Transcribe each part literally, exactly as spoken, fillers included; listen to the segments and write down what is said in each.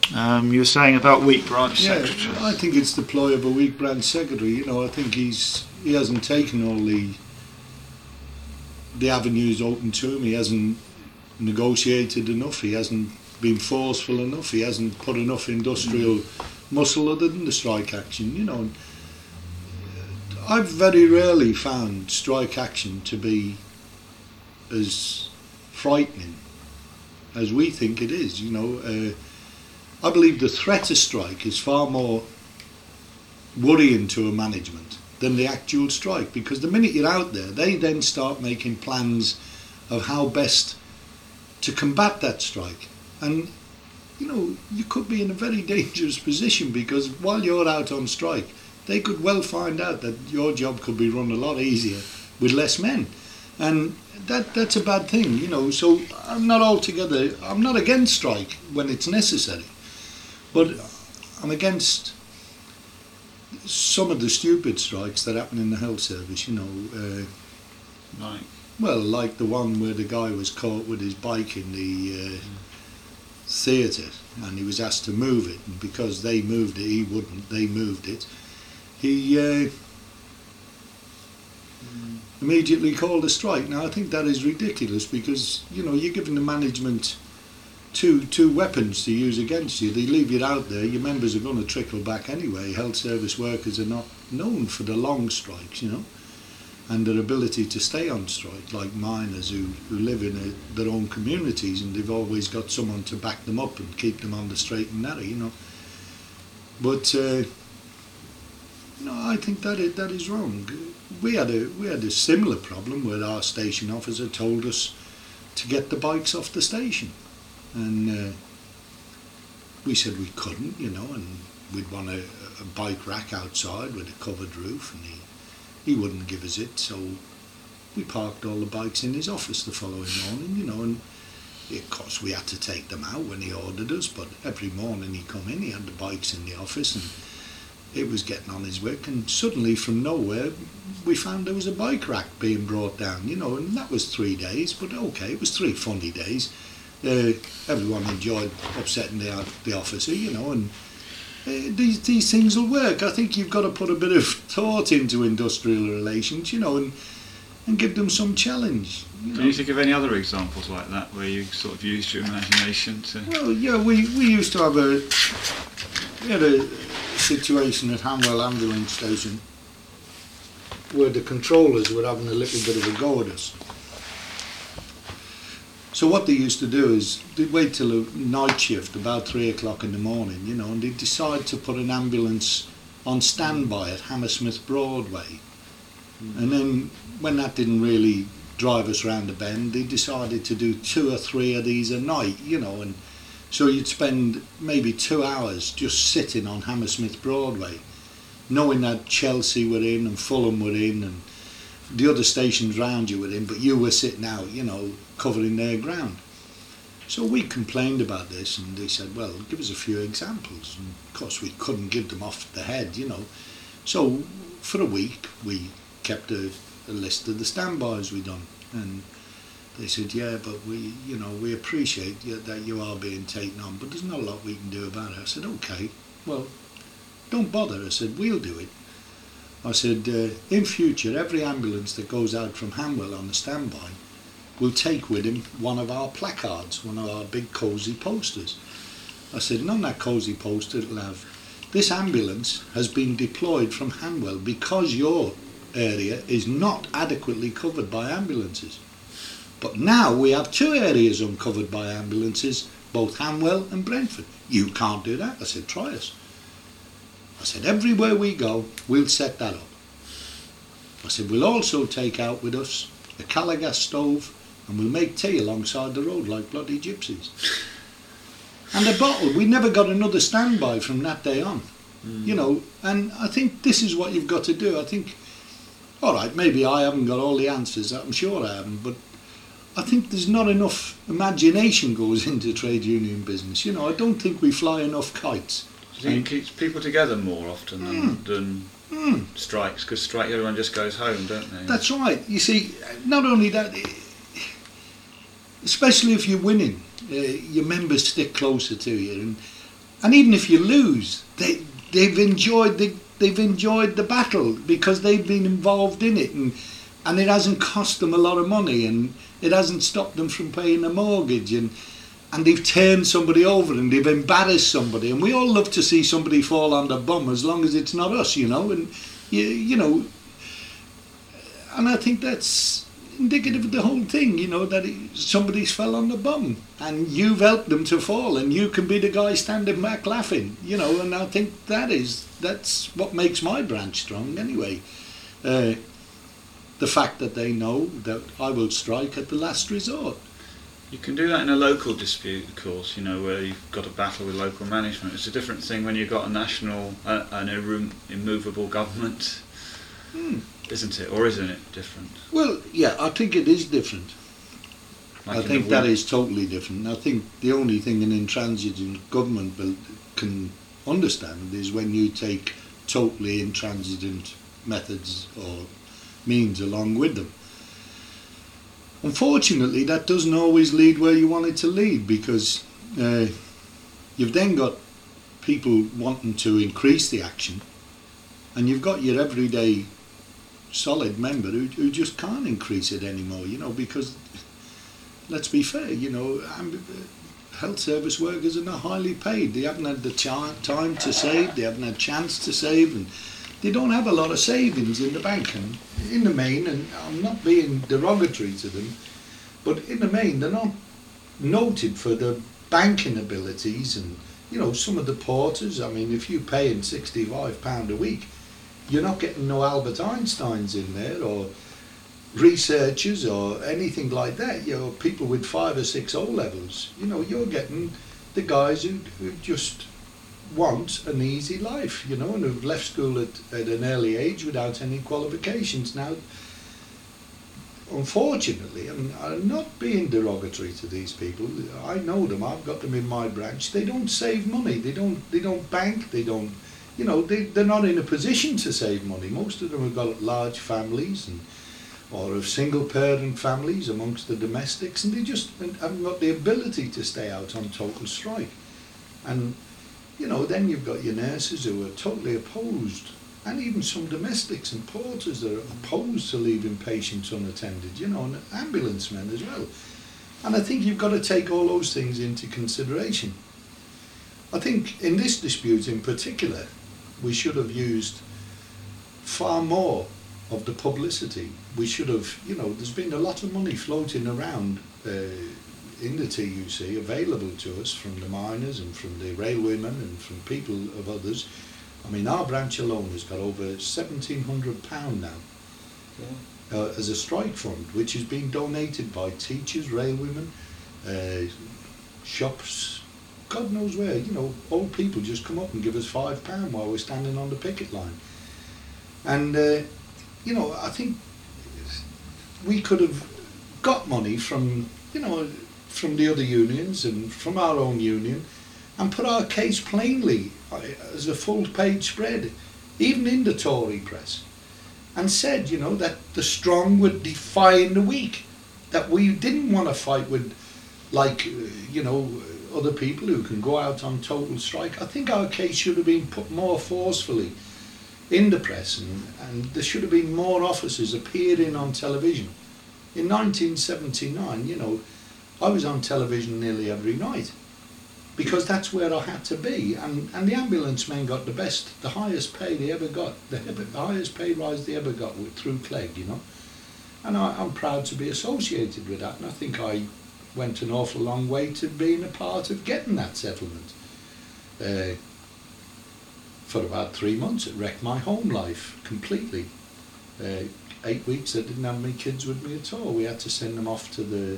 Um, you were saying about weak branch yeah, secretaries. I think it's the ploy of a weak branch secretary. You know, I think he's he hasn't taken all the the avenues open to him. He hasn't negotiated enough. He hasn't been forceful enough. He hasn't put enough industrial muscle other than the strike action. You know, I've very rarely found strike action to be as frightening as we think it is. You know, uh, I believe the threat of strike is far more worrying to a management than the actual strike, because the minute you're out there, they then start making plans of how best to combat that strike. And you know, you could be in a very dangerous position, because while you're out on strike, they could well find out that your job could be run a lot easier with less men, and that that's a bad thing, you know. So I'm not altogether, I'm not against strike when it's necessary, but I'm against some of the stupid strikes that happen in the health service, you know. Uh, Right. well, like the one where the guy was caught with his bike in the uh, mm. theatre, and he was asked to move it, and because they moved it, he wouldn't, they moved it. He uh, mm. immediately called a strike. Now, I think that is ridiculous, because, you know, you're giving the management two two weapons to use against you. They leave you out there, your members are going to trickle back anyway. Health service workers are not known for the long strikes, you know, and their ability to stay on strike, like miners who, who live in a, their own communities, and they've always got someone to back them up and keep them on the straight and narrow, you know. But uh, no, I think that is, that is wrong. We had a we had a similar problem where our station officer told us to get the bikes off the station, and uh, we said we couldn't, you know, and we'd want a, a bike rack outside with a covered roof, and he he wouldn't give us it, so we parked all the bikes in his office the following morning, you know, and of course we had to take them out when he ordered us, but every morning he come in, he had the bikes in the office, and it was getting on his wick, and suddenly from nowhere we found there was a bike rack being brought down, you know, and that was three days, but okay, it was three funny days. Uh, everyone enjoyed upsetting the, the officer, you know, and uh, these, these things will work. I think you've got to put a bit of thought into industrial relations, you know, and and give them some challenge. You know. Can you think of any other examples like that where you sort of used your imagination to... Well, yeah, we, we used to have a... We had a situation at Hanwell Ambulance Station where the controllers were having a little bit of a go at us. So what they used to do is they'd wait till a night shift about three o'clock in the morning, you know, and they'd decide to put an ambulance on standby at Hammersmith Broadway. Mm. And then when that didn't really drive us round the bend, they decided to do two or three of these a night, you know, and so you'd spend maybe two hours just sitting on Hammersmith Broadway, knowing that Chelsea were in and Fulham were in and the other stations round you were in, but you were sitting out, you know, covering their ground. So we complained about this, and they said, well, give us a few examples. And of course we couldn't give them off the head, you know. So for a week we kept a, a list of the standbys we done, and they said, yeah, but we, you know, we appreciate that you are being taken on, but there's not a lot we can do about it. I said, okay, well, don't bother. I said, we'll do it. I said, uh, in future, every ambulance that goes out from Hanwell on the standby will take with him one of our placards, one of our big cosy posters. I said, and on that cosy poster it'll have, this ambulance has been deployed from Hanwell because your area is not adequately covered by ambulances. But now we have two areas uncovered by ambulances, both Hanwell and Brentford. You can't do that. I said, try us. I said, everywhere we go, we'll set that up. I said, we'll also take out with us a Calagas stove, and we'll make tea alongside the road like bloody gypsies. And a bottle. We never got another standby from that day on. Mm. You know, and I think this is what you've got to do. I think, all right, maybe I haven't got all the answers. I'm sure I haven't, but I think there's not enough imagination goes into trade union business. You know, I don't think we fly enough kites. Do you think it keeps people together more often than, mm. than mm. strikes? Because strike, everyone just goes home, don't they? That's right. You see, not only that, especially if you're winning, uh, your members stick closer to you. And and even if you lose, they they've enjoyed the they've enjoyed the battle because they've been involved in it, and and it hasn't cost them a lot of money, and it hasn't stopped them from paying a mortgage, and and they've turned somebody over and they've embarrassed somebody, and we all love to see somebody fall on the bum as long as it's not us, you know, and you you know, and I think that's indicative of the whole thing, you know, that it, somebody's fell on the bum and you've helped them to fall, and you can be the guy standing back laughing, you know, and I think that is that's what makes my branch strong anyway. Uh, the fact that they know that I will strike at the last resort. You can do that in a local dispute, of course, you know, where you've got a battle with local management. It's a different thing when you've got a national, uh, an irrem- immovable government, Hmm. isn't it? Or isn't it different? Well, yeah, I think it is different. Like I in think the that win- is totally different. I think the only thing an intransigent government will, can understand is when you take totally intransigent methods or means along with them. Unfortunately, that doesn't always lead where you want it to lead, because uh, you've then got people wanting to increase the action, and you've got your everyday solid member who, who just can't increase it anymore, you know, because let's be fair, you know, health service workers are not highly paid. They haven't had the ch- time to save, they haven't had chance to save, and they don't have a lot of savings in the bank. And in the main, and I'm not being derogatory to them, but in the main they're not noted for their banking abilities. And you know, some of the porters, I mean, if you're paying sixty-five pounds a week, you're not getting no Albert Einsteins in there, or researchers or anything like that. You know, people with five or six O levels. You know, you're getting the guys who, who just want an easy life, you know, and who've left school at, at an early age without any qualifications. Now, unfortunately, and I'm not being derogatory to these people, I know them, I've got them in my branch, they don't save money, they don't they don't bank, they don't, you know, they, they're not in a position to save money. Most of them have got large families, and or of single parent families amongst the domestics, and they just haven't got the ability to stay out on total strike. And you know, then you've got your nurses who are totally opposed, and even some domestics and porters that are opposed to leaving patients unattended, you know, and ambulance men as well. And I think you've got to take all those things into consideration. I think in this dispute in particular, we should have used far more of the publicity. We should have, you know, there's been a lot of money floating around uh, in the T U C available to us from the miners and from the railwaymen and from people of others. I mean, our branch alone has got over seventeen hundred pounds now yeah. uh, as a strike fund, which is being donated by teachers, railwaymen, uh, shops, God knows where. You know, old people just come up and give us five pounds while we're standing on the picket line. And, uh, you know, I think we could have got money from, you know, from the other unions and from our own union, and put our case plainly as a full page spread, even in the Tory press, and said, you know, that the strong would defy the weak, that we didn't want to fight with, like, you know, other people who can go out on total strike. I think our case should have been put more forcefully in the press, and, and there should have been more officers appearing on television. In nineteen seventy-nine, you know, I was on television nearly every night, because that's where I had to be, and, and the ambulance men got the best, the highest pay they ever got, the, the highest pay rise they ever got with, through Clegg, you know, and I, I'm proud to be associated with that, and I think I went an awful long way to being a part of getting that settlement. Uh, for about three months it wrecked my home life completely. Uh, eight weeks I didn't have my kids with me at all. We had to send them off to the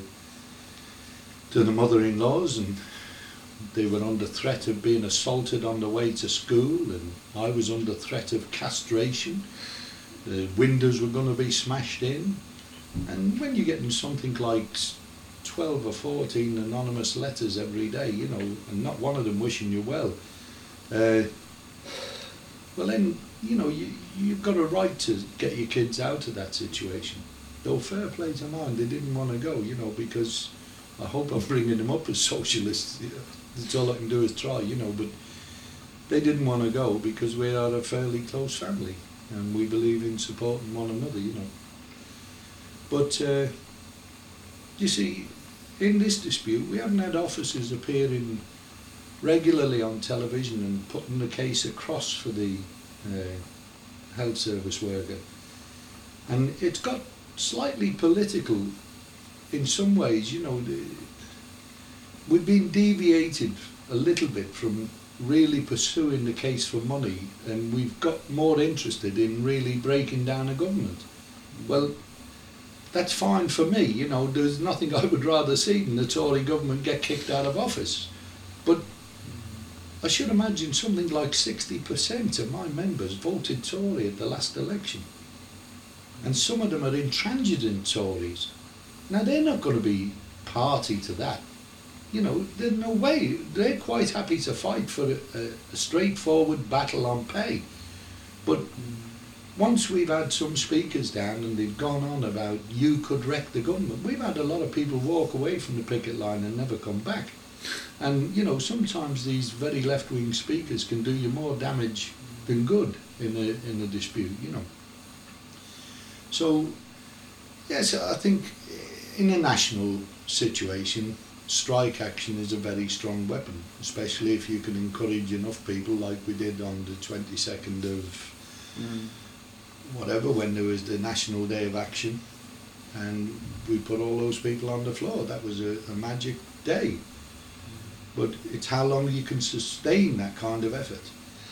to the mother-in-laws, and they were under threat of being assaulted on the way to school, and I was under threat of castration. The windows were going to be smashed in, and when you're getting something like twelve or fourteen anonymous letters every day, you know, and not one of them wishing you well, uh, well then, you know, you, you've got a right to get your kids out of that situation. Though fair play to mine, they didn't want to go, you know, because I hope I'm bringing them up as socialists. That's all I can do is try, you know, but they didn't want to go because we are a fairly close family and we believe in supporting one another, you know. But uh, you see, in this dispute, we haven't had officers appearing regularly on television and putting the case across for the uh, health service worker. And it's got slightly political in some ways, you know. The, we've been deviated a little bit from really pursuing the case for money, and we've got more interested in really breaking down a government. Well, that's fine for me, you know. There's nothing I would rather see than the Tory government get kicked out of office. But I should imagine something like sixty percent of my members voted Tory at the last election. And some of them are intransigent Tories. Now, they're not going to be party to that. You know, there's no way. They're quite happy to fight for a, a straightforward battle on pay. But once we've had some speakers down and they've gone on about you could wreck the government, we've had a lot of people walk away from the picket line and never come back. And, you know, sometimes these very left-wing speakers can do you more damage than good in a, in a dispute, you know. So, yes, I think in a national situation, strike action is a very strong weapon, especially if you can encourage enough people like we did on the twenty-second of mm. whatever, when there was the National Day of Action, and we put all those people on the floor. That was a, a magic day. But it's how long you can sustain that kind of effort.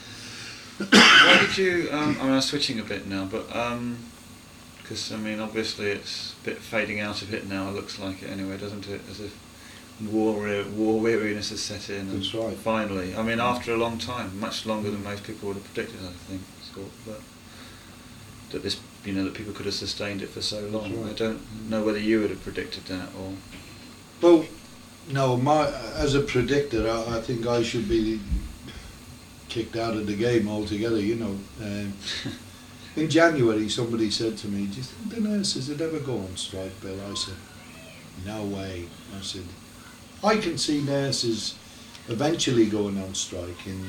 Why did you, um, I mean, I'm switching a bit now, but because, um, I mean, obviously it's a bit fading out of it now, it looks like it anyway, doesn't it? As if war, war weariness has set in. That's right. Finally. I mean, after a long time, much longer than most people would have predicted, I think, Scott, but that this, you know, that people could have sustained it for so long. Right. I don't know whether you would have predicted that or... Well, no, my, as a predictor, I, I think I should be kicked out of the game altogether, you know. Um, in January, somebody said to me, do you think the nurses would ever go on strike, Bill? I said, no way. I said, I can see nurses eventually going on strike in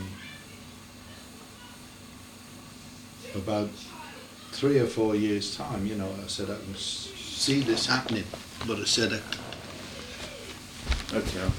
about three or four years' time, you know. I said, I can see this happening, but I said it. Okay.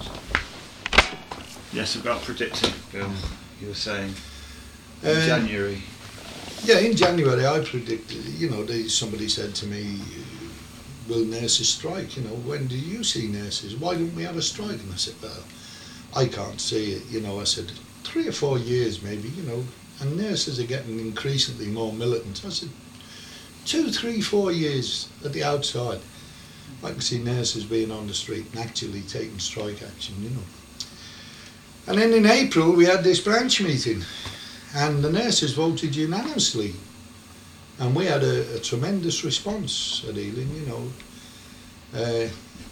Yes, about predicting, Bill, you were saying in uh, January. Yeah, in January I predicted, you know, they, somebody said to me, will nurses strike? You know, when do you see nurses? Why don't we have a strike? And I said, well, I can't see it. You know, I said, three or four years maybe, you know, and nurses are getting increasingly more militant. I said, two, three, four years at the outside. I can see nurses being on the street and actually taking strike action, you know. And then in April we had this branch meeting and the nurses voted unanimously. And we had a, a tremendous response at Ealing, you know. Uh,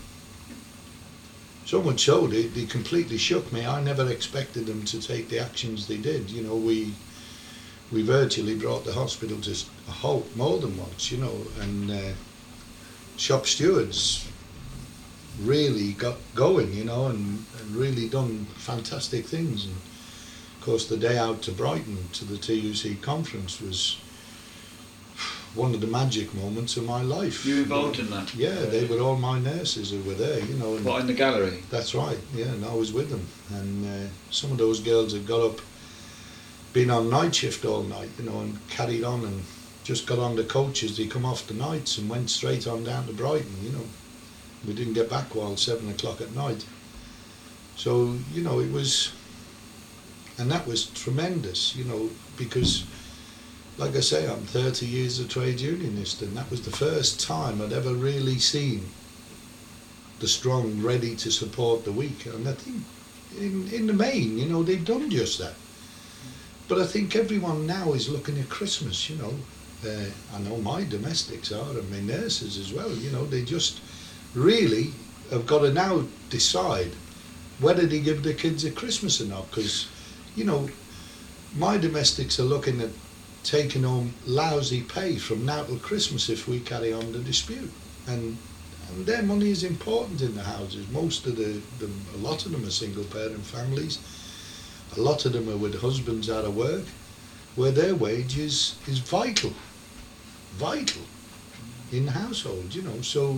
so much so, they, they completely shook me. I never expected them to take the actions they did. You know, we we virtually brought the hospital to a halt more than once, you know, and uh, shop stewards really got going, you know, and, and really done fantastic things. And of course the day out to Brighton to the T U C conference was one of the magic moments of my life. You involved in that? Yeah, they were all my nurses who were there, you know. And what, in the gallery? That's right, yeah, and I was with them. And uh, some of those girls had got up, been on night shift all night, you know, and carried on and just got on the coaches. They come off the nights and went straight on down to Brighton, you know. We didn't get back while seven o'clock at night. So, you know, it was, and that was tremendous, you know, because like I say, I'm thirty years a trade unionist, and that was the first time I'd ever really seen the strong ready to support the weak. And I think in, in the main, you know, they've done just that. But I think everyone now is looking at Christmas, you know. Uh, I know my domestics are, and my nurses as well, you know, they just really have got to now decide whether they give their kids a Christmas or not, because, you know, my domestics are looking at taking home lousy pay from now till Christmas if we carry on the dispute. And, and their money is important in the houses. Most of the, the, a lot of them are single parent families. A lot of them are with husbands out of work, where their wage is, is vital, vital in the household, you know. So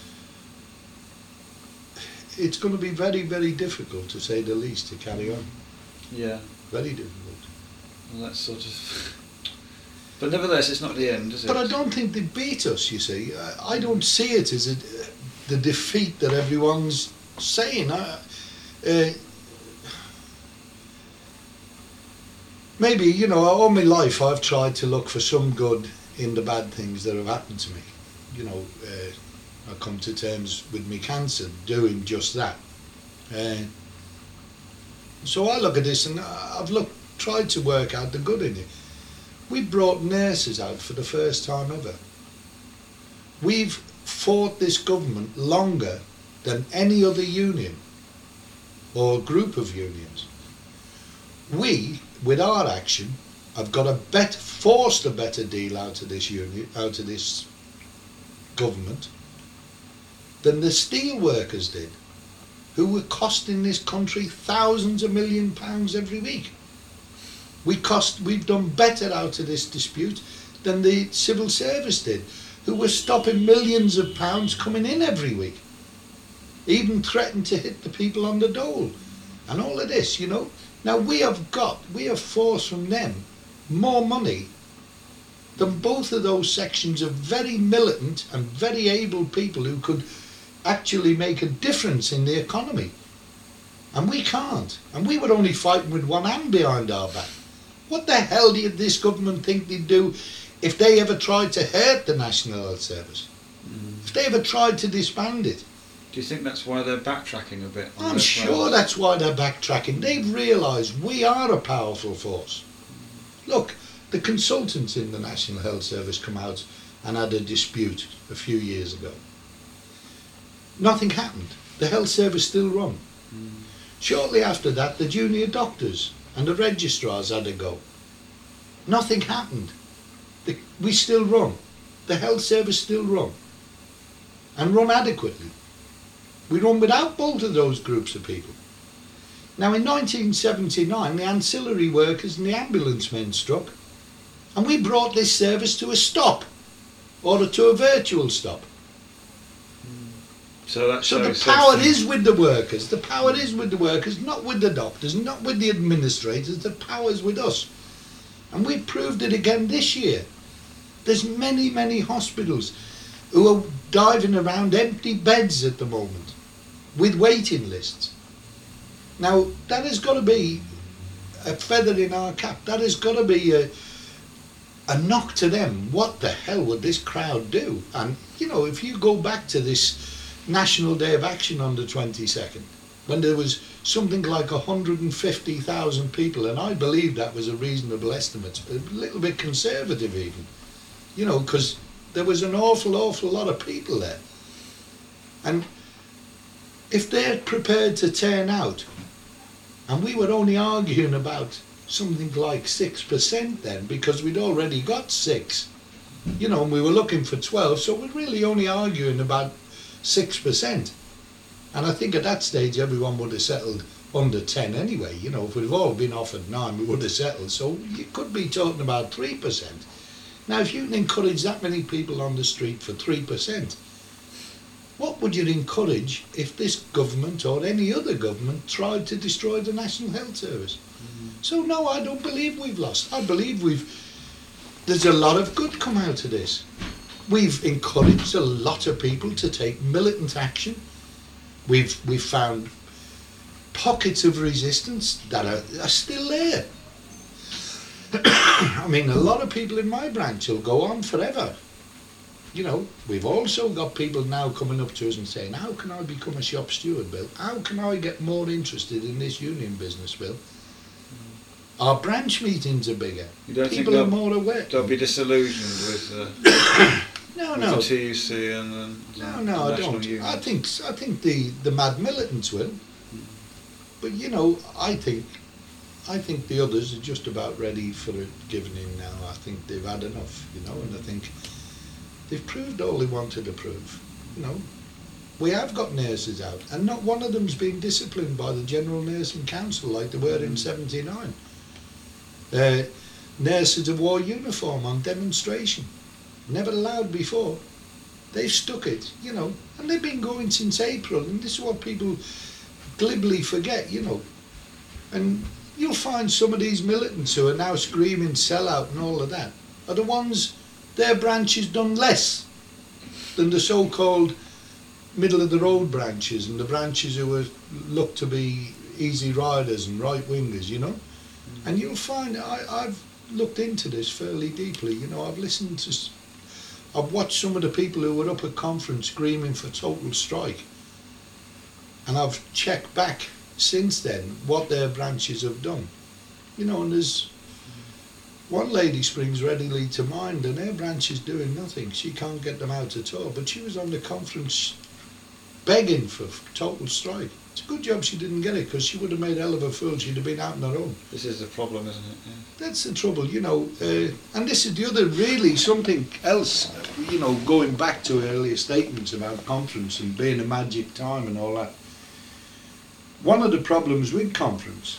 it's going to be very, very difficult, to say the least, to carry on. Yeah. Very difficult. Well, that's sort of... But nevertheless, it's not the end, is it? But I don't think they beat us, you see. I, I don't see it as a, the defeat that everyone's saying. I, uh, maybe, you know, all my life I've tried to look for some good in the bad things that have happened to me. You know, uh, I come to terms with my cancer doing just that. Uh, so I look at this and I've looked, tried to work out the good in it. We brought nurses out for the first time ever. We've fought this government longer than any other union or group of unions. We, with our action, have got a better, forced a better deal out of this union, out of this government, than the steel workers did, who were costing this country thousands of million pounds every week. We cost, we've done better out of this dispute than the civil service did, who were stopping millions of pounds coming in every week, even threatened to hit the people on the dole, and all of this, you know. Now we have got, we have forced from them more money than both of those sections of very militant and very able people who could actually make a difference in the economy. And we can't. And we were only fighting with one hand behind our back. What the hell did this government think they'd do if they ever tried to hurt the National Health Service? Mm. If they ever tried to disband it? Do you think that's why they're backtracking a bit? I'm sure that's why they're backtracking. They've realised we are a powerful force. Look, the consultants in the National Health Service come out and had a dispute a few years ago. Nothing happened. The health service still run. Mm. Shortly after that, the junior doctors and the registrars had a go. Nothing happened. The, we still run. The health service still run. And run adequately. We run without both of those groups of people. Now in nineteen seventy-nine, the ancillary workers and the ambulance men struck. And we brought this service to a stop. Or to a virtual stop. So, that so the power is with the workers. The power is with the workers, not with the doctors, not with the administrators. The power is with us. And we proved it again this year. There's many, many hospitals who are diving around empty beds at the moment with waiting lists. Now, that has got to be a feather in our cap. That has got to be a, a knock to them. What the hell would this crowd do? And, you know, if you go back to this National Day of Action on the twenty-second, when there was something like one hundred fifty thousand people, and I believe that was a reasonable estimate, a little bit conservative even, you know, because there was an awful, awful lot of people there. And if they're prepared to turn out, and we were only arguing about something like six percent then, because we'd already got six, you know, and we were looking for twelve, so we're really only arguing about six percent. And I think at that stage everyone would have settled under ten anyway. You know, if we'd all been offered nine, we would have settled. So you could be talking about three percent. Now, if you can encourage that many people on the street for three percent, what would you encourage if this government or any other government tried to destroy the National Health Service? Mm-hmm. So no, I don't believe we've lost. I believe we've, there's a lot of good come out of this. We've encouraged a lot of people to take militant action. We've we've found pockets of resistance that are, are still there. I mean, a lot of people in my branch will go on forever. You know, we've also got people now coming up to us and saying, how can I become a shop steward, Bill? How can I get more interested in this union business, Bill? Our branch meetings are bigger. You don't people think are more aware. They'll be disillusioned with, uh, no, with no. the T U C and the, no, the no, I National don't. Union. I think I think the, the mad militants will, but you know, I think I think the others are just about ready for it giving in now. I think they've had enough, you know, and I think they've proved all they wanted to prove, you know. we have got nurses out, and not one of them's been disciplined by the General Nursing Council like they were in seventy-nine. Uh, nurses have wore uniform on demonstration, never allowed before. They've stuck it, you know, and they've been going since April, and this is what people glibly forget, you know. And you'll find some of these militants who are now screaming sell out and all of that are the ones, their branches done less than the so-called middle of the road branches and the branches who were looked to be easy riders and right wingers, you know. Mm-hmm. And you'll find, I, I've looked into this fairly deeply, you know, I've listened to, I've watched some of the people who were up at conference screaming for total strike, and I've checked back since then what their branches have done, you know, and there's one lady springs readily to mind, and her branch is doing nothing. She can't get them out at all, but she was on the conference begging for total strike. It's a good job she didn't get it, because she would have made a hell of a fool. She'd have been out on her own. This is the problem, isn't it? Yeah. That's the trouble, you know. Uh, and this is the other, really, something else, you know, going back to earlier statements about conference and being a magic time and all that. One of the problems with conference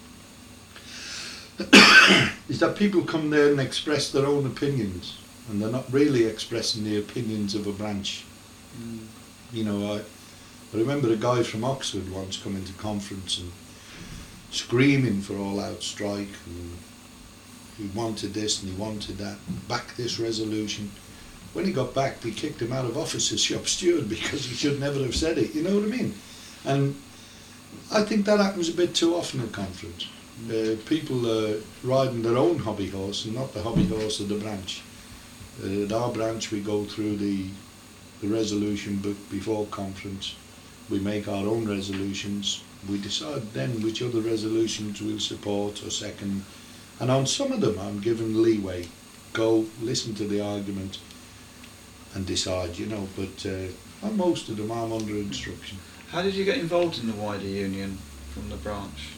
is that people come there and express their own opinions, and they're not really expressing the opinions of a branch. Mm. You know, I, I remember a guy from Oxford once coming to conference and screaming for all-out strike, and he wanted this and he wanted that, and back this resolution. When he got back, they kicked him out of office as shop steward because he should never have said it, you know what I mean? And I think that happens a bit too often at conference. Uh, people are riding their own hobby horse and not the hobby horse of the branch. Uh, at our branch we go through the, the resolution book before conference. We make our own resolutions. We decide then which other resolutions we'll support or second. And on some of them I'm given leeway. Go, listen to the argument and decide, you know, but uh, on most of them I'm under instruction. How did you get involved in the wider union from the branch?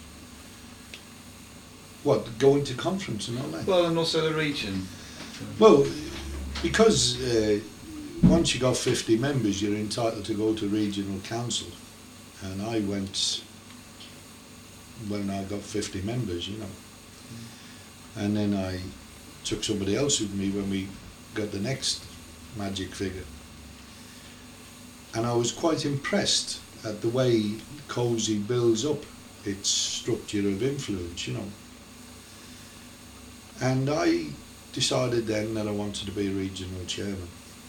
What, going to conference and all that? Well, and also the region. Well, because uh, once you got fifty members, you're entitled to go to regional council. And I went when I got fifty members, you know. Mm. And then I took somebody else with me when we got the next magic figure. And I was quite impressed at the way COSI builds up its structure of influence, you know. And I decided then that I wanted to be regional chairman.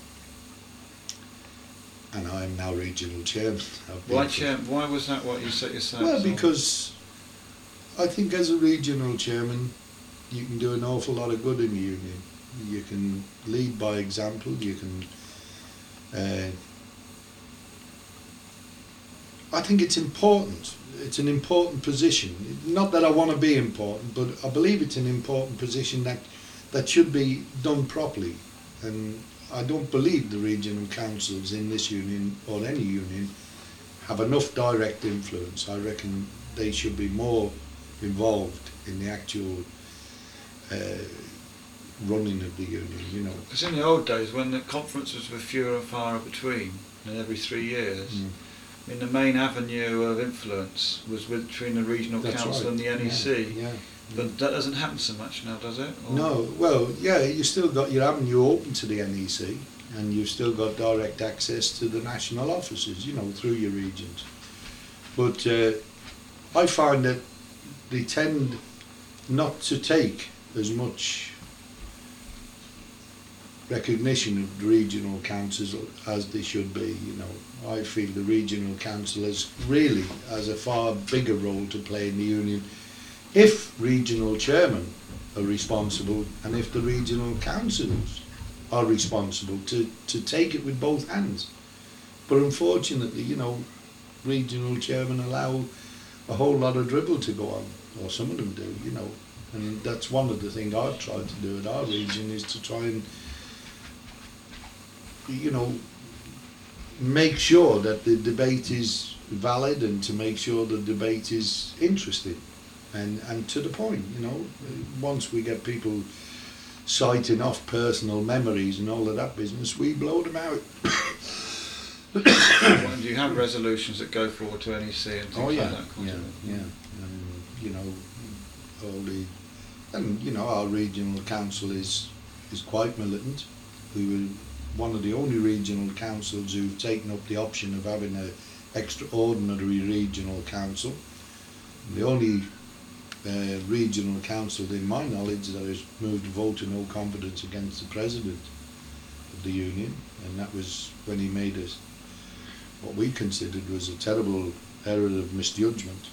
And I am now regional chairman. Why, chair, why was that what you set yourself? Well, because I think as a regional chairman, you can do an awful lot of good in the union. You can lead by example, you can... Uh, I think it's important. It's an important position. Not that I want to be important, but I believe it's an important position that that should be done properly. And I don't believe the regional councils in this union or any union have enough direct influence. I reckon they should be more involved in the actual uh, running of the union, you know. Because in the old days, when the conferences were fewer and far between, and every three years, mm. I mean, the main avenue of influence was with, between the regional That's council right. and the N E C. Yeah, yeah. But that doesn't happen so much now, does it? Or no, well, yeah, you still got your avenue open to the N E C, and you've still got direct access to the national offices, you know, through your regions. But uh, I find that they tend not to take as much recognition of the regional councils as they should be, you know. I feel the regional council has really has a far bigger role to play in the union if regional chairmen are responsible and if the regional councils are responsible to, to take it with both hands. But unfortunately, you know, regional chairmen allow a whole lot of dribble to go on, or some of them do, you know. And that's one of the things I've tried to do at our region, is to try and, you know, make sure that the debate is valid and to make sure the debate is interesting and, and to the point, you know. Once we get people citing off personal memories and all of that business, we blow them out. When And you have resolutions that go forward to N E C and things Oh yeah, like that. can't yeah, you? yeah. And you know, all the, and you know, our regional council is is quite militant. We were one of the only regional councils who've taken up the option of having a extraordinary regional council. The only uh, regional council, in my knowledge, that has moved a vote of no confidence against the president of the union, and that was when he made us what we considered was a terrible error of misjudgment.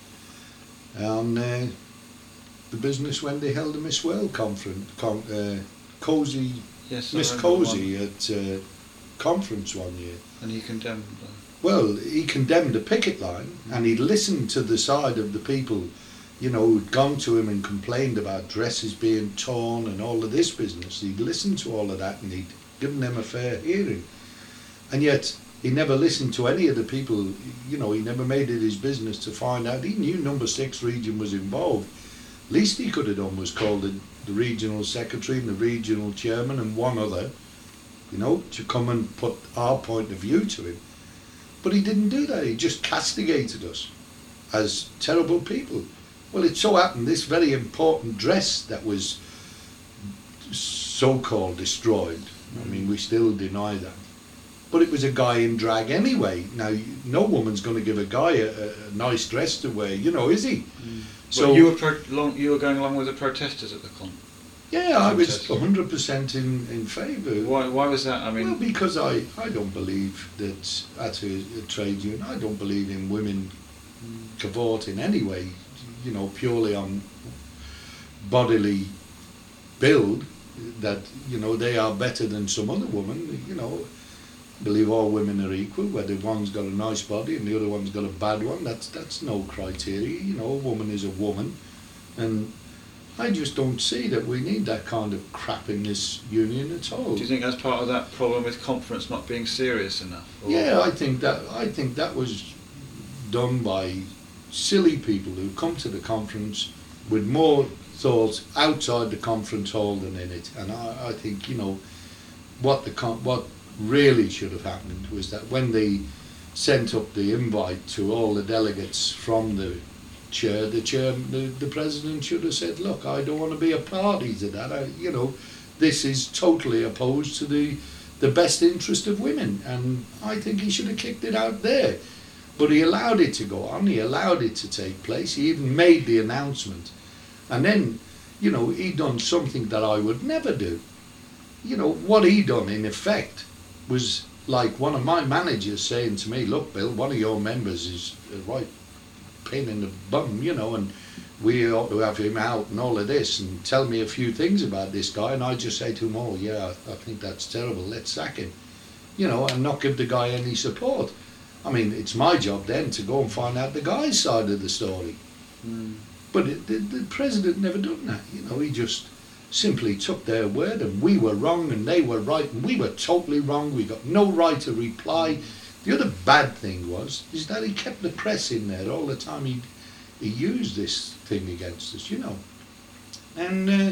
And uh, the business when they held a Miss World conference, con uh, Cozy, Yes, I Miss remember Cozy one. at uh, conference one year. And he condemned that. Well, he condemned a picket line, and he listened to the side of the people, you know, who'd gone to him and complained about dresses being torn and all of this business. He'd listened to all of that, and he'd given them a fair hearing. And yet, he never listened to any of the people, you know, he never made it his business to find out. He knew Number Six region was involved. Least he could have done was call the, the regional secretary and the regional chairman and one other, you know, to come and put our point of view to him. But he didn't do that. He just castigated us as terrible people. Well, it so happened this very important dress that was so-called destroyed, I mean, we still deny that. But it was a guy in drag anyway. Now, no woman's going to give a guy a, a nice dress to wear, you know, is he? Mm. So Well, you were pro long, you were going along with the protesters at the con. yeah, I was Protest. one hundred percent in, in favour. Why? Why was that? I mean, Well, because I, I don't believe that at a, a trade union, I don't believe in women cavort in any way, you know, purely on bodily build, that, you know, they are better than some other woman, you know. I believe all women are equal, whether one's got a nice body and the other one's got a bad one, that's, that's no criteria, you know, a woman is a woman. And I just don't see that we need that kind of crap in this union at all. do you think that's part of that problem with conference not being serious enough? Or Yeah, I think that I think that was done by silly people who come to the conference with more thoughts outside the conference hall than in it. And I, I think, you know, what the con what really should have happened was that when they sent up the invite to all the delegates from the chair, the chair, the, the president should have said, "Look, I don't want to be a party to that. I, you know, this is totally opposed to the the best interest of women." And I think he should have kicked it out there. But he allowed it to go on. He allowed it to take place. He even made the announcement, and then, you know, he done something that I would never do. You know, what he done in effect was like one of my managers saying to me, "Look, Bill, one of your members is a right pain in the bum, you know, and we ought to have him out and all of this, and tell me a few things about this guy." And I just say to him, "Oh yeah, I think that's terrible, let's sack him," you know, and not give the guy any support. I mean, it's my job then to go and find out the guy's side of the story. Mm. But it, the, the president never done that, you know, he just simply took their word, and we were wrong and they were right and we were totally wrong, we got no right to reply. The other bad thing was, is that he kept the press in there all the time. He, he used this thing against us, you know. And uh,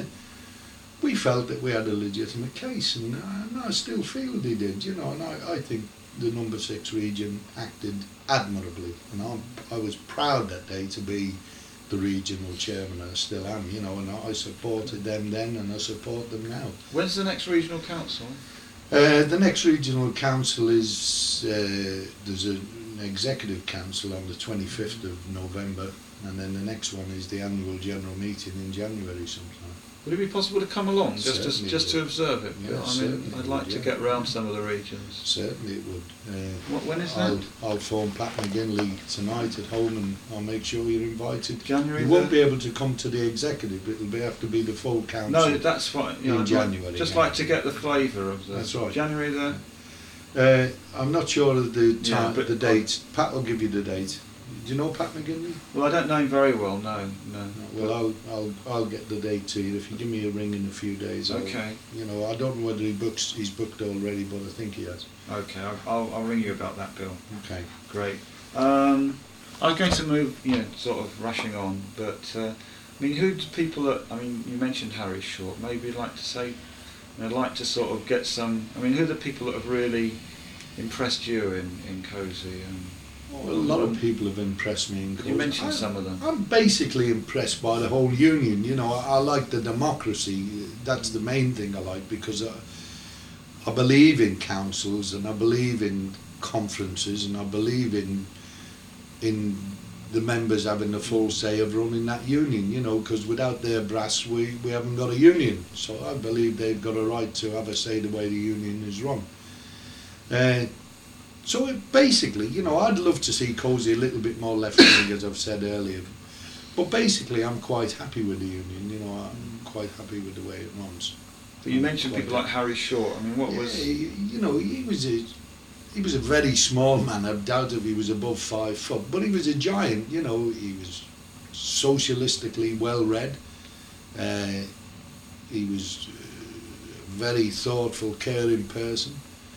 we felt that we had a legitimate case, and, uh, and I still feel they did, you know, and I, I think the Number Six region acted admirably, and I'm, I was proud that day to be the regional chairman, and I still am, you know, and I supported them then and I support them now. When's the next regional council? Uh, the next regional council is, uh, there's a, an executive council on the twenty-fifth of November, and then the next one is the annual general meeting in January sometime. Would it be possible to come along, just to, Certainly just to would. observe it? Yeah, I mean, certainly I'd would, like to yeah. get round some of the regions. Certainly it would. Uh, What, when is I'll, that? I'll phone Pat McGinley tonight at home, and I'll make sure you're invited. January You won't the- be able to come to the executive, it'll be, have to be the full council. No, that's fine. You know, in I'd January, like, just yeah. like to get the flavour of the That's right. January the. Uh, I'm not sure of the Yeah, time, but the date. Pat will give you the date. Do you know Pat McGinley? Well, I don't know him very well. No, no. Well, I'll, I'll, I'll get the date to you. If you give me a ring in a few days, I'll, Okay. you know, I don't know whether he books, he's booked already, but I think he has. Okay, I'll, I'll, I'll ring you about that, Bill. Okay. Great. Um, I was going to move, you know, sort of rushing on, but uh, I mean, who do people that, I mean, you mentioned Harry Short, maybe you'd like to say, I'd like to sort of get some, I mean, who are the people that have really impressed you in, in Cosy? And Well, a lot of people have impressed me in Could Cosy. you mention I, some of them? I'm basically impressed by the whole union. You know, I, I like the democracy. That's the main thing I like, because I, I believe in councils, and I believe in conferences, and I believe in in the members having the full say of running that union. You know, because without their brass, we, we haven't got a union. So I believe they've got a right to have a say the way the union is run. Uh, So it basically, you know, I'd love to see Cosy a little bit more left-wing, as I've said earlier. But basically, I'm quite happy with the union. You know, I'm quite happy with the way it runs. But you I'm mentioned quite people like Harry Short. I mean, what yeah, was... he- you know, he was a he was a very small man. I doubt if he was above five foot, but he was a giant. You know, he was socialistically well read. Uh, he was a very thoughtful, caring person.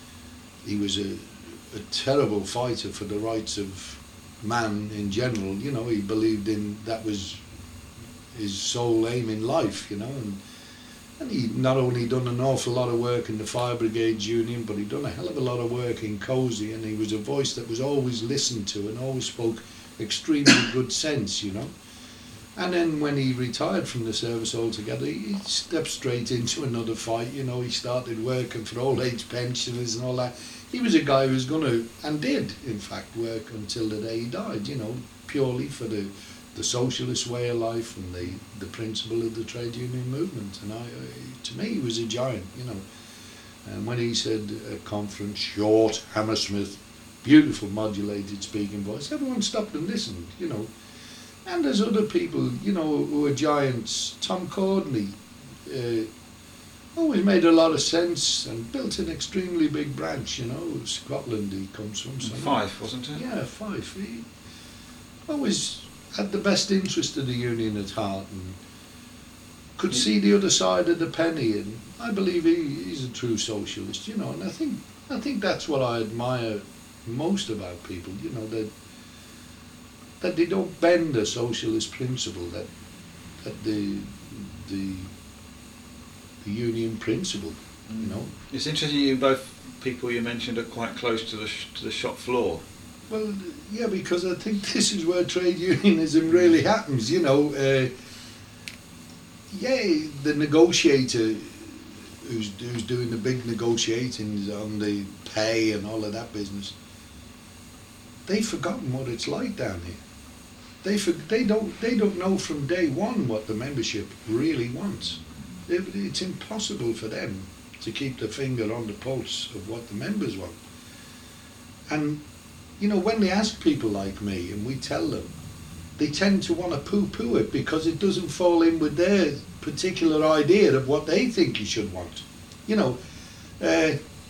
He was a a terrible fighter for the rights of man in general. You know, he believed in that was his sole aim in life, you know, and and he not only done an awful lot of work in the Fire Brigades Union, but he done a hell of a lot of work in Cosy, and he was a voice that was always listened to and always spoke extremely good sense, you know. And then when he retired from the service altogether, he stepped straight into another fight. You know, he started working for old age pensioners and all that. He was a guy who was going to, and did, in fact, work until the day he died, you know, purely for the, the socialist way of life and the, the principle of the trade union movement. And I, I, to me, he was a giant, you know. And when he said at conference, Short, Hammersmith, beautiful modulated speaking voice, everyone stopped and listened, you know. And there's other people, you know, who are giants. Tom Courtney uh, always made a lot of sense and built an extremely big branch, you know. Scotland he comes from. Fife, wasn't it? Yeah, Fife. He always had the best interest of the union at heart and could Yeah. see the other side of the penny. And I believe he, he's a true socialist, you know. And I think I think that's what I admire most about people, you know, that that they don't bend a socialist principle, that that the the the union principle, you know. It's interesting. You both people you mentioned are quite close to the sh- to the shop floor. Well, yeah, because I think this is where trade unionism really happens, you know. Uh, yeah, the negotiator who's who's doing the big negotiating on the pay and all of that business, they've forgotten what it's like down here. They for, they don't they don't know from day one what the membership really wants. It, it's impossible for them to keep their finger on the pulse of what the members want. And you know, when they ask people like me and we tell them, they tend to want to poo-poo it because it doesn't fall in with their particular idea of what they think you should want. You know, uh,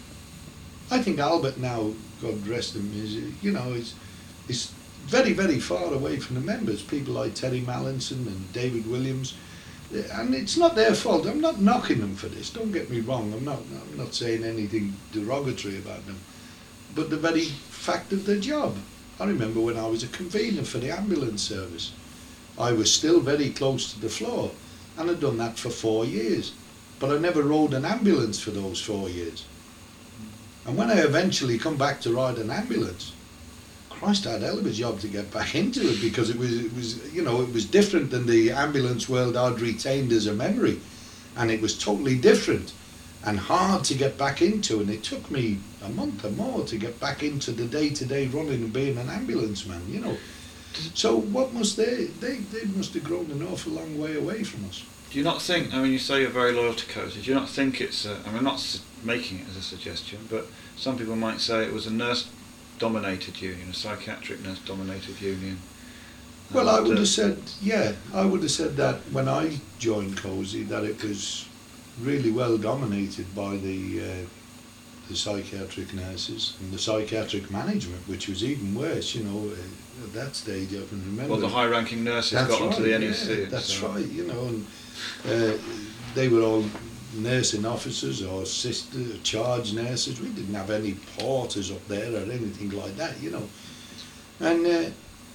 I think Albert now, God rest him, is you know is is very very far away from the members. People like Terry Mallinson and David Williams, and it's not their fault. I'm not knocking them for this. Don't get me wrong. I'm not. I'm not saying anything derogatory about them, but the very fact of their job. I remember when I was a convener for the ambulance service, I was still very close to the floor, and I'd done that for four years, but I never rode an ambulance for those four years. And when I eventually come back to ride an ambulance, Christ, I had a hell of a job to get back into it, because it was, it was, you know, it was different than the ambulance world I'd retained as a memory, and it was totally different and hard to get back into, and it took me a month or more to get back into the day-to-day running and being an ambulance man, you know. So what must they, they, they must have grown an awful long way away from us. Do you not think, I mean, you say you're very loyal to Cosy, do you not think it's, a, I mean, I'm not su- making it as a suggestion, but some people might say it was a nurse-dominated union, a psychiatric nurse-dominated union. Well, I And, would uh, have said, yeah, I would have said that when I joined Cosy, that it was really well dominated by the uh, the psychiatric nurses and the psychiatric management, which was even worse, you know, uh, at that stage I can remember. Well, the high-ranking nurses That's got onto right, the N E yeah, C. that's so. right, you know, and uh, they were all nursing officers or sister, charge nurses. We didn't have any porters up there or anything like that, you know. And uh,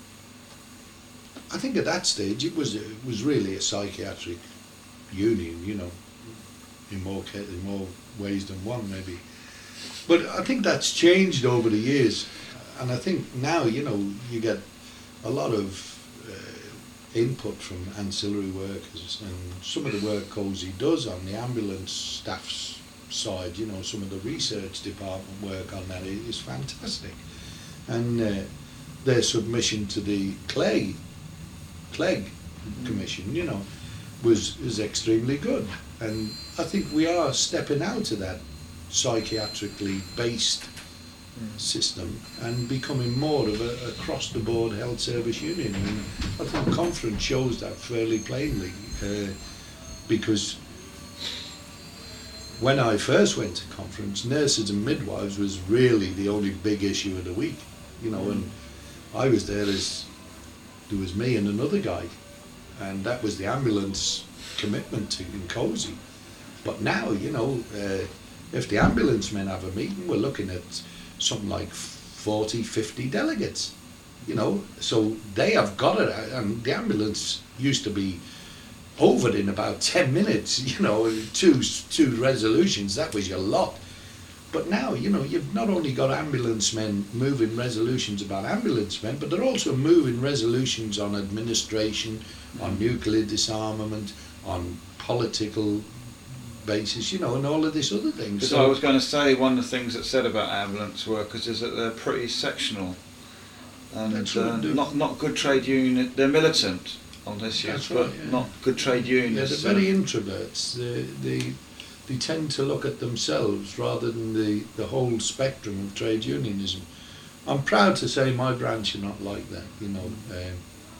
I think at that stage it was it was really a psychiatric union, you know, in more ca- in more ways than one maybe. But I think that's changed over the years, and I think now, you know, you get a lot of uh, input from ancillary workers, and some of the work COSI does on the ambulance staff's side, you know, some of the research department work on that is fantastic. And uh, their submission to the Clay, Clegg mm-hmm. Commission, you know, was, was extremely good. And I think we are stepping out of that psychiatrically based mm. system and becoming more of a across-the-board health service union. And I think conference shows that fairly plainly, uh, because when I first went to conference, nurses and midwives was really the only big issue of the week, you know, mm. and I was there as, there was me and another guy, and that was the ambulance commitment to in COSI. But now, you know, uh, if the ambulance men have a meeting, we're looking at something like forty, fifty delegates, you know, so they have got it, and the ambulance used to be over in about ten minutes, you know, two, two resolutions, that was your lot. But now, you know, you've not only got ambulance men moving resolutions about ambulance men, but they're also moving resolutions on administration, mm. on nuclear disarmament, on political basis, you know, and all of this other things. So I was going to say, one of the things that's said about ambulance workers is that they're pretty sectional, and That's uh, right, not not good trade union. They're militant on issues, That's but right, yeah. not good trade Yeah, unionists. they're very introverts. They, they they tend to look at themselves rather than the, the whole spectrum of trade unionism. I'm proud to say my branch are not like that, you know. Um,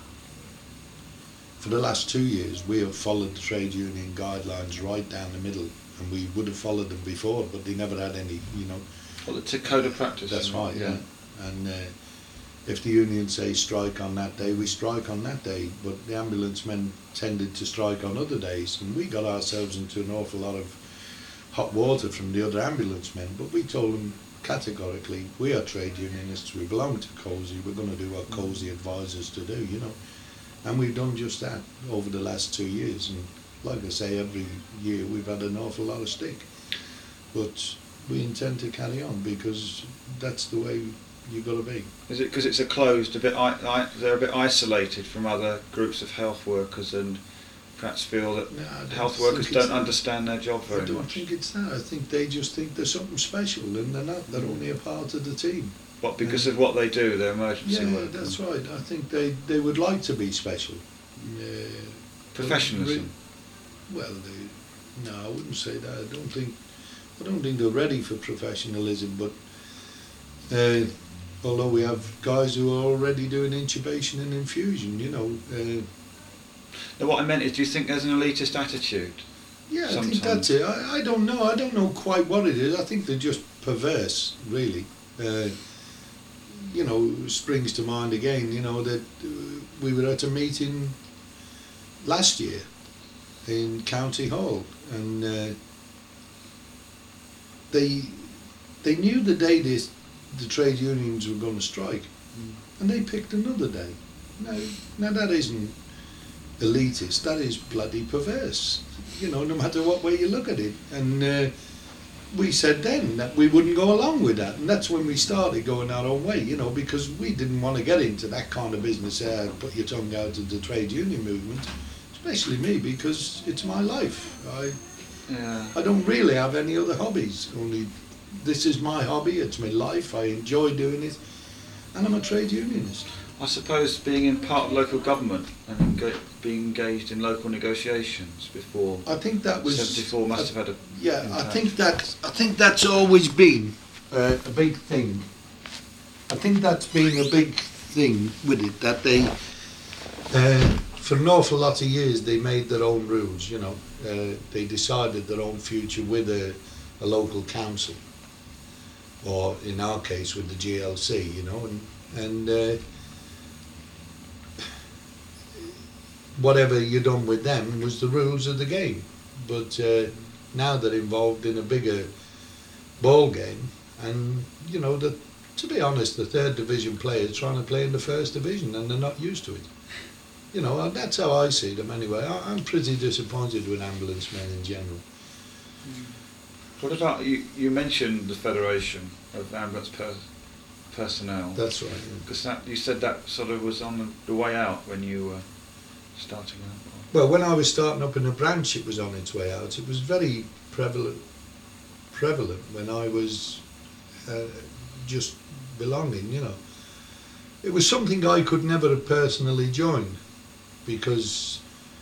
for the last two years we have followed the trade union guidelines right down the middle, and we would have followed them before, but they never had any, you know. Well, the code of practice. That's right, yeah. yeah. And uh, if the union say strike on that day, we strike on that day, but the ambulance men tended to strike on other days, and we got ourselves into an awful lot of hot water from the other ambulance men, but we told them categorically, we are trade unionists, we belong to COSI, we're going to do what COSI advises to do, you know. And we've done just that over the last two years, and like I say, every year we've had an awful lot of stick. But we intend to carry on, because that's the way you've got to be. Is it because it's a closed, a bit, I, I, they're a bit isolated from other groups of health workers, and perhaps feel that No, I don't health think workers it's don't that. understand their job very I don't much? think it's that. I think they just think they're something special, and they're not. They're only a part of the team. What, because Yeah. of what they do, their emergency Yeah, work? that's right. I think they, they would like to be special. Uh, Professionalism. Well, they, no, I wouldn't say that. I don't think I don't think they're ready for professionalism. But uh, although we have guys who are already doing intubation and infusion, you know. Uh, No, what I meant is, do you think there's an elitist attitude? yeah, I Sometimes. think that's it. I, I don't know. I don't know quite what it is. I think they're just perverse, really. Uh, you know, springs to mind again, you know, that uh, we were at a meeting last year in County Hall, and uh, they they knew the day this, the trade unions were going to strike, mm. and they picked another day. Now, now that isn't elitist, that is bloody perverse, you know, no matter what way you look at it. And uh, we said then that we wouldn't go along with that, and that's when we started going our own way, you know, because we didn't want to get into that kind of business, uh, put your tongue out of the trade union movement, especially me, because it's my life. I Yeah. I don't really have any other hobbies, only this is my hobby, it's my life, I enjoy doing it, and I'm a trade unionist. I suppose being in part of local government and enga- being engaged in local negotiations before I think that was seventy-four must I, have had a yeah. impact. I think that I think that's always been uh, a big thing. I think that's been a big thing with it, that they uh, for an awful lot of years they made their own rules. You know, uh, they decided their own future with a, a local council, or in our case with the G L C. You know, and and. Uh, whatever you done with them was the rules of the game, but uh, now they're involved in a bigger ball game, and you know that, to be honest, the third division players trying to play in the first division, and they're not used to it. You know, and that's how I see them anyway. I, I'm pretty disappointed with ambulance men in general. What about, you, you mentioned the Federation of Ambulance per, Personnel. That's right. Because that, you said that sort of was on the, the way out when you were starting out. Well, when I was starting up in a branch, it was on its way out. It was very prevalent, prevalent when I was uh, just belonging, you know. It was something I could never have personally joined, because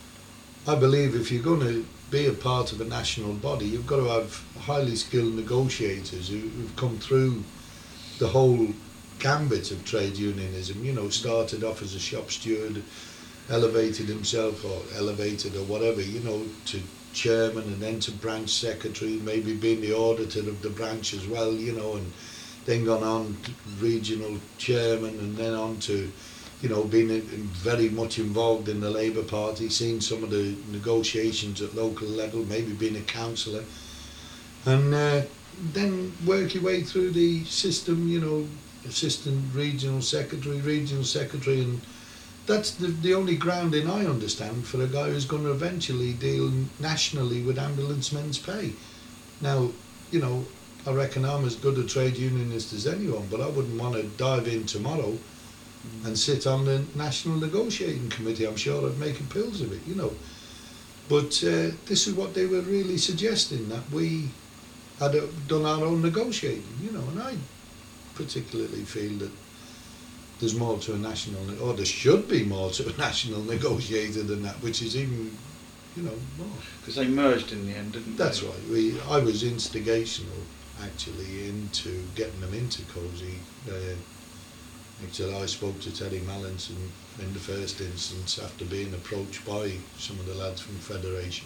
I believe if you're going to be a part of a national body, you've got to have highly skilled negotiators who, who've come through the whole gambit of trade unionism, you know, started off as a shop steward, elevated himself, or elevated or whatever, you know, to chairman, and then to branch secretary, maybe being the auditor of the branch as well, you know, and then gone on to regional chairman, and then on to, you know, being in, very much involved in the Labour Party, seeing some of the negotiations at local level, maybe being a councillor, and uh, then work your way through the system, you know, assistant regional secretary, regional secretary, and that's the, the only grounding I understand for a guy who's going to eventually deal nationally with ambulance men's pay. Now, you know, I reckon I'm as good a trade unionist as anyone, but I wouldn't want to dive in tomorrow and sit on the National Negotiating Committee. I'm sure I'd make a pills of it, you know. But uh, this is what they were really suggesting, that we had uh, done our own negotiating, you know, and I particularly feel that there's more to a national, or there should be more to a national negotiator than that, which is even, you know, more. Because they merged in the end, didn't That's they? right. We, I was instigational, actually, into getting them into COSI. Uh, actually, I spoke to Terry Mallinson in the first instance after being approached by some of the lads from Federation.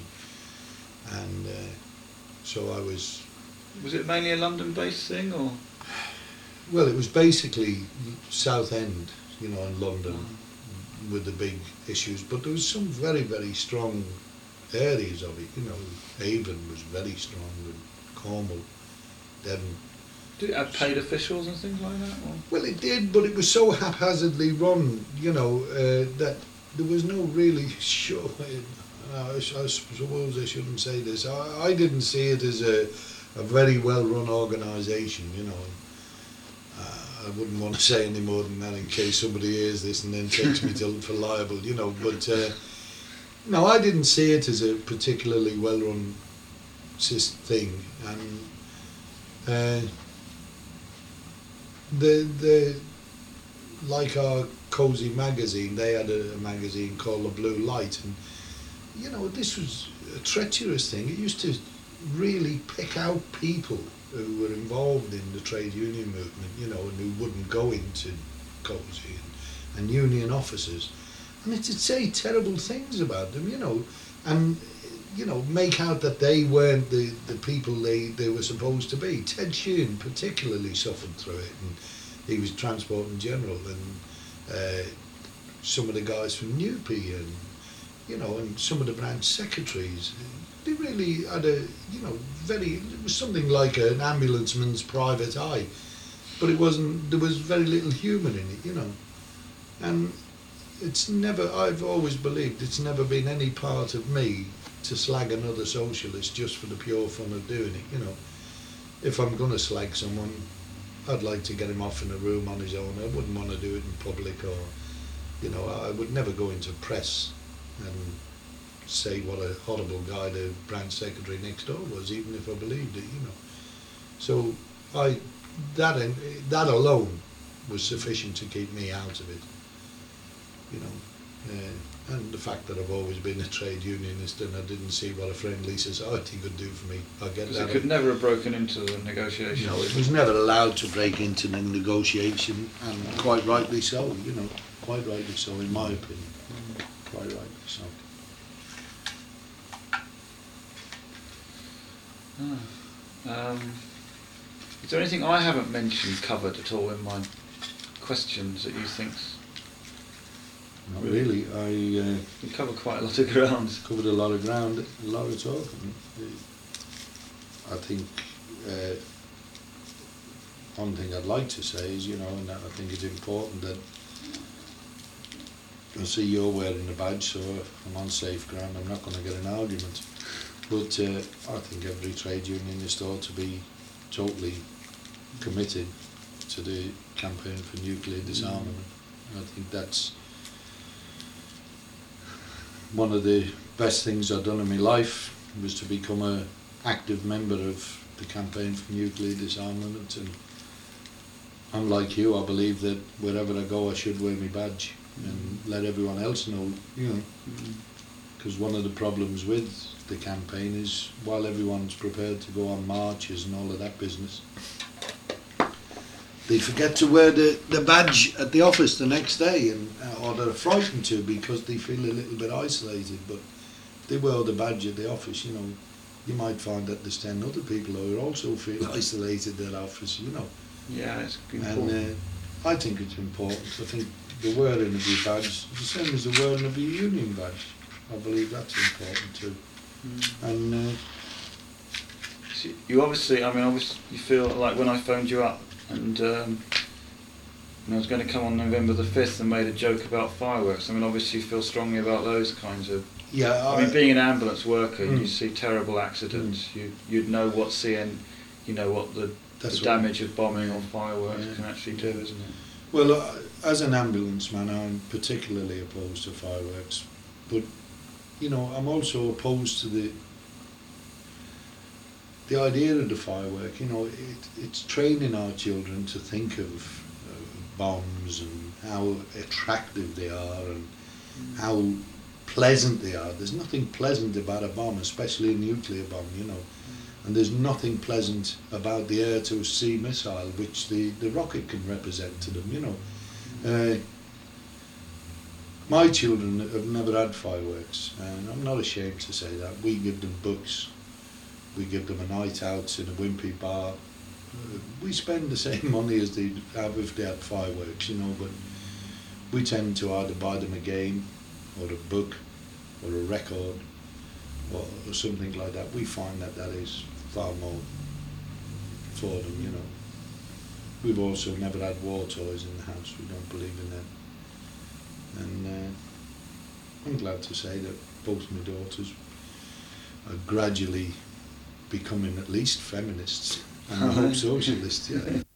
And uh, so I was... Was it mainly a London-based thing, or...? Well, it was basically Southend, you know, and London mm. with the big issues, but there was some very, very strong areas of it, you know. Avon was very strong, and Cornwall, Devon. Did it have paid officials and things like that? Or? Well, it did, but it was so haphazardly run, you know, uh, that there was no really sure... I, I suppose I shouldn't say this. I, I didn't see it as a, a very well-run organisation, you know. I wouldn't want to say any more than that in case somebody hears this and then takes me to, for liable, you know. But uh, no, I didn't see it as a particularly well-run thing. And uh, the the like our COSI magazine, they had a, a magazine called The Blue Light, and you know, this was a treacherous thing. It used to really pick out people who were involved in the trade union movement, you know, and who wouldn't go into COSI, and, and union officers, and it'd say terrible things about them, you know, and, you know, make out that they weren't the, the people they, they were supposed to be. Ted Sheehan particularly suffered through it, and he was Transport in General, and uh, some of the guys from N U P, and, you know, and some of the branch secretaries. They really had a, you know, very, it was something like an ambulanceman's private eye, but it wasn't, there was very little humour in it, you know. And it's never, I've always believed it's never been any part of me to slag another socialist just for the pure fun of doing it, you know. If I'm going to slag someone, I'd like to get him off in a room on his own. I wouldn't want to do it in public, or, you know, I would never go into press and say what a horrible guy the branch secretary next door was, even if I believed it, you know. So I, that that alone was sufficient to keep me out of it, you know. Uh, and the fact that I've always been a trade unionist, and I didn't see what a friendly society could do for me. I get that. It could never have broken into the negotiations. No, it was never allowed to break into the negotiation, and quite rightly so, you know. Quite rightly so, in my opinion. Quite rightly so. Ah. Um, is there anything I haven't mentioned, covered at all in my questions that you think's... Not really. I uh, we cover quite a lot of ground. Covered a lot of ground, a lot of talking. I think uh, one thing I'd like to say is, you know, and I think it's important that I see you're wearing the badge, so I'm on safe ground. I'm not going to get an argument. But uh, I think every trade unionist ought to be totally committed to the campaign for nuclear disarmament. Mm. I think that's one of the best things I've done in my life, was to become a active member of the campaign for nuclear disarmament. And unlike you, I believe that wherever I go I should wear my badge mm. and let everyone else know, you know, because mm. one of the problems with the campaign is, while everyone's prepared to go on marches and all of that business, they forget to wear the, the badge at the office the next day, and uh, or they're frightened to because they feel a little bit isolated. But if they wear the badge at the office, you know, you might find that there's ten other people who also feel isolated at office, you know. Yeah, it's important. And uh, I think it's important. I think the wearing of your badge is the same as the wearing of your union badge. I believe that's important too. Mm. And uh, so you obviously, I mean, obviously, you feel like when I phoned you up and um, and I was going to come on November the fifth and made a joke about fireworks. I mean, obviously, you feel strongly about those kinds of. Yeah. I, I mean, being an ambulance worker, mm. you see terrible accidents. Mm. You you'd know what C N, you know what the, the damage of bombing or fireworks yeah. can actually do, isn't it? Well, uh, as an ambulance man, I'm particularly opposed to fireworks, but you know, I'm also opposed to the the idea of the firework. You know, it, it's training our children to think of uh, bombs and how attractive they are and mm. how pleasant they are. There's nothing pleasant about a bomb, especially a nuclear bomb, you know. Mm. And there's nothing pleasant about the air-to-sea missile, which the, the rocket can represent to them, you know. Mm. Uh, my children have never had fireworks, and I'm not ashamed to say that. We give them books. We give them a night out in a wimpy bar. Uh, we spend the same money as they'd have if they had fireworks, you know, but we tend to either buy them a game or a book or a record or, or something like that. We find that that is far more for them, you know. We've also never had war toys in the house. We don't believe in them. And uh, I'm glad to say that both my daughters are gradually becoming at least feminists and I hope socialists, yeah.